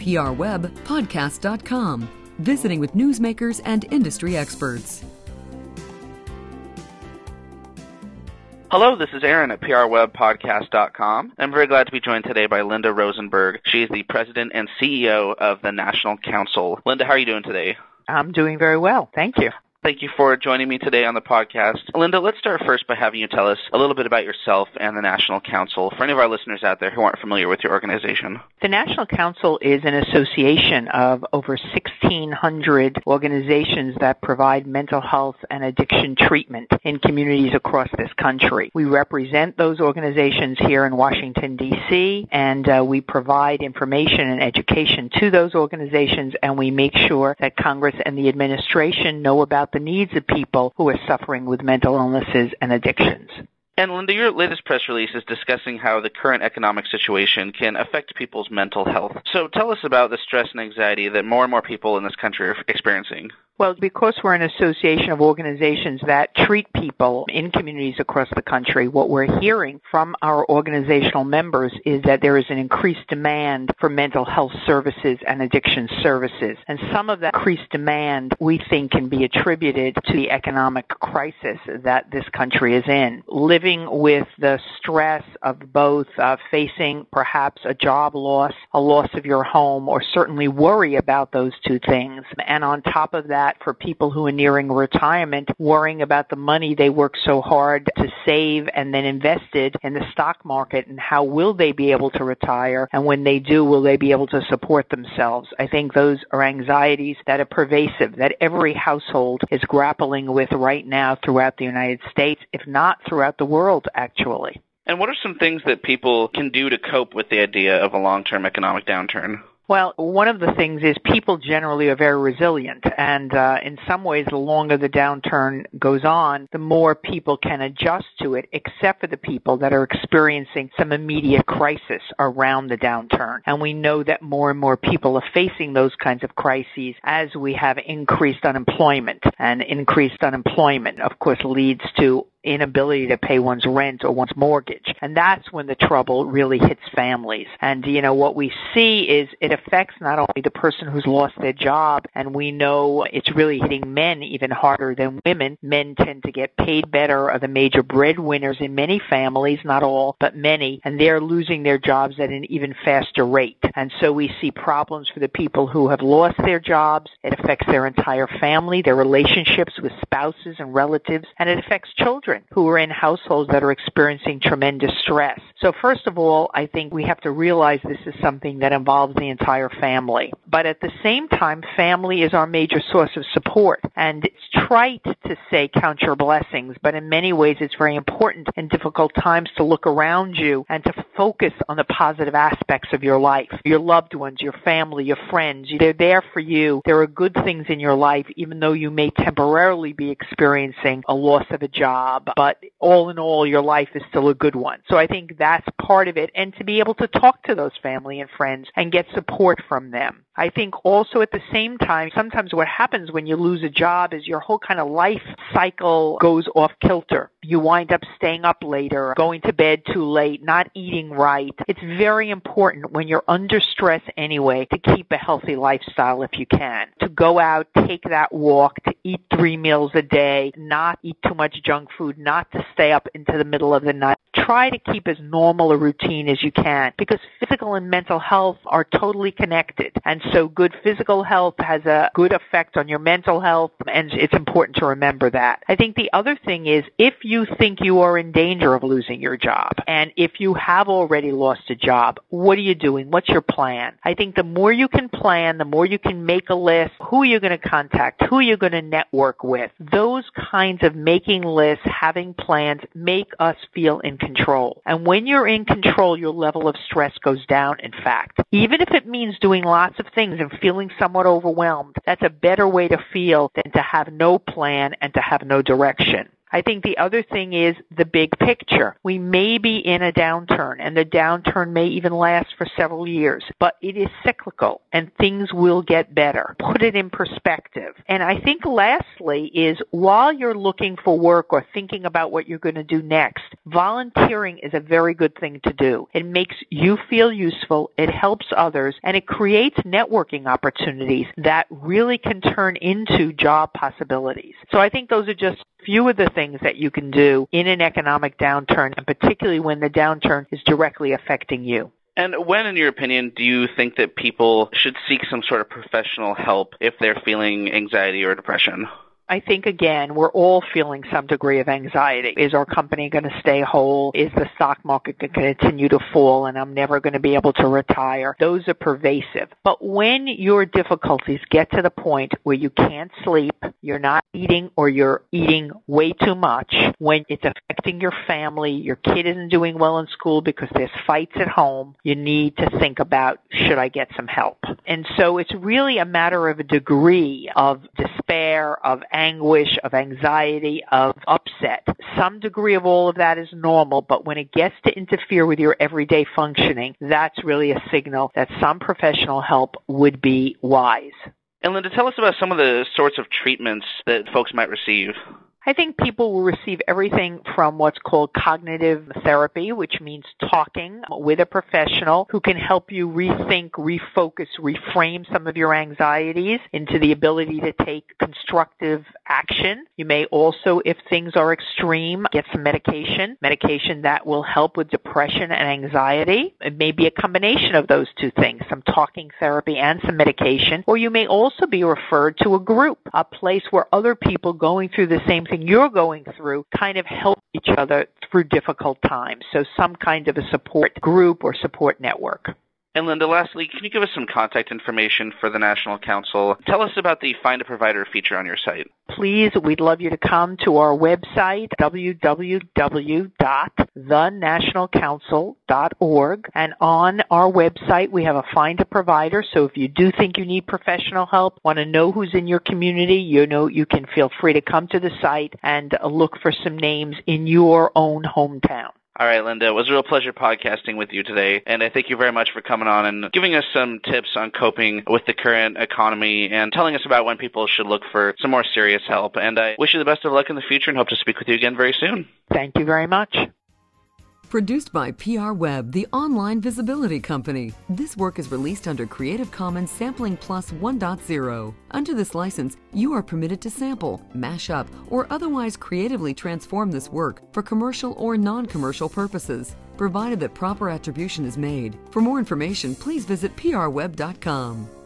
prwebpodcast.com, visiting with newsmakers and industry experts. Hello, this is Aaron at prwebpodcast.com. I'm very glad to be joined today by Linda Rosenberg. She is the president and CEO of the National Council. Linda, how are you doing today? I'm doing very well. Thank you. Thank you for joining me today on the podcast. Linda, let's start first by having you tell us a little bit about yourself and the National Council for any of our listeners out there who aren't familiar with your organization. The National Council is an association of over 1,600 organizations that provide mental health and addiction treatment in communities across this country. We represent those organizations here in Washington, D.C., and we provide information and education to those organizations, and we make sure that Congress and the administration know about the needs of people who are suffering with mental illnesses and addictions. And Linda, your latest press release is discussing how the current economic situation can affect people's mental health. So tell us about the stress and anxiety that more and more people in this country are experiencing. Well, because we're an association of organizations that treat people in communities across the country, what we're hearing from our organizational members is that there is an increased demand for mental health services and addiction services. And some of that increased demand, we think, can be attributed to the economic crisis that this country is in. Living with the stress of both facing perhaps a job loss, a loss of your home, or certainly worry about those two things. And on top of that, for people who are nearing retirement, worrying about the money they worked so hard to save and then invested in the stock market, and how will they be able to retire, and when they do, will they be able to support themselves? I think those are anxieties that are pervasive, that every household is grappling with right now throughout the United States, if not throughout the world, actually. And what are some things that people can do to cope with the idea of a long-term economic downturn? Well, one of the things is people generally are very resilient, and in some ways, the longer the downturn goes on, the more people can adjust to it, except for the people that are experiencing some immediate crisis around the downturn. And we know that more and more people are facing those kinds of crises as we have increased unemployment. And increased unemployment, of course, leads to inability to pay one's rent or one's mortgage. And that's when the trouble really hits families. And, what we see is it affects not only the person who's lost their job, and we know it's really hitting men even harder than women. Men tend to get paid better, are the major breadwinners in many families, not all, but many, and they're losing their jobs at an even faster rate. And so we see problems for the people who have lost their jobs. It affects their entire family, their relationships with spouses and relatives, and it affects children who are in households that are experiencing tremendous stress. So first of all, I think we have to realize this is something that involves the entire family. But at the same time, family is our major source of support. And it's trite to say count your blessings, but in many ways it's very important in difficult times to look around you and to focus on the positive aspects of your life. Your loved ones, your family, your friends, they're there for you. There are good things in your life, even though you may temporarily be experiencing a loss of a job. But all in all, your life is still a good one. So I think that's part of it, and to be able to talk to those family and friends and get support from them. I think also at the same time, sometimes what happens when you lose a job is your whole kind of life cycle goes off kilter. You wind up staying up later, going to bed too late, not eating right. It's very important when you're under stress anyway to keep a healthy lifestyle if you can. To go out, take that walk, to eat 3 meals a day, not eat too much junk food, not to stay up into the middle of the night. Try to keep as normal a routine as you can, because physical and mental health are totally connected. And so good physical health has a good effect on your mental health, and it's important to remember that. I think the other thing is, if you think you are in danger of losing your job, and if you have already lost a job, what are you doing? What's your plan? I think the more you can plan, the more you can make a list, who you're going to contact, who you're going to network with. Those kinds of making lists, having plans, make us feel in control. And when you're in control, your level of stress goes down, in fact. Even if it means doing lots of things and feeling somewhat overwhelmed, that's a better way to feel than to have no plan and to have no direction. I think the other thing is the big picture. We may be in a downturn, and the downturn may even last for several years, but it is cyclical, and things will get better. Put it in perspective. And I think lastly is while you're looking for work or thinking about what you're going to do next, volunteering is a very good thing to do. It makes you feel useful, it helps others, and it creates networking opportunities that really can turn into job possibilities. So I think those are just a few of the things that you can do in an economic downturn, and particularly when the downturn is directly affecting you. And when, in your opinion, do you think that people should seek some sort of professional help if they're feeling anxiety or depression? I think, again, we're all feeling some degree of anxiety. Is our company going to stay whole? Is the stock market going to continue to fall and I'm never going to be able to retire? Those are pervasive. But when your difficulties get to the point where you can't sleep, you're not eating or you're eating way too much, when it's affecting your family, your kid isn't doing well in school because there's fights at home, you need to think about, should I get some help? And so it's really a matter of a degree of despair, of anguish, of anxiety, of upset. Some degree of all of that is normal, but when it gets to interfere with your everyday functioning, that's really a signal that some professional help would be wise. And Linda, tell us about some of the sorts of treatments that folks might receive. I think people will receive everything from what's called cognitive therapy, which means talking with a professional who can help you rethink, refocus, reframe some of your anxieties into the ability to take constructive action. You may also, if things are extreme, get some medication that will help with depression and anxiety. It may be a combination of those two things, some talking therapy and some medication. Or you may also be referred to a group, a place where other people going through the same thing you're going through kind of help each other through difficult times. So some kind of a support group or support network. And Linda, lastly, can you give us some contact information for the National Council? Tell us about the Find a Provider feature on your site. Please, we'd love you to come to our website, www.thenationalcouncil.org. And on our website, we have a Find a Provider. So if you do think you need professional help, want to know who's in your community, you can feel free to come to the site and look for some names in your own hometown. All right, Linda, it was a real pleasure podcasting with you today, and I thank you very much for coming on and giving us some tips on coping with the current economy and telling us about when people should look for some more serious help. And I wish you the best of luck in the future and hope to speak with you again very soon. Thank you very much. Produced by PR Web, the online visibility company. This work is released under Creative Commons Sampling Plus 1.0. Under this license, you are permitted to sample, mash up, or otherwise creatively transform this work for commercial or non-commercial purposes, provided that proper attribution is made. For more information, please visit prweb.com.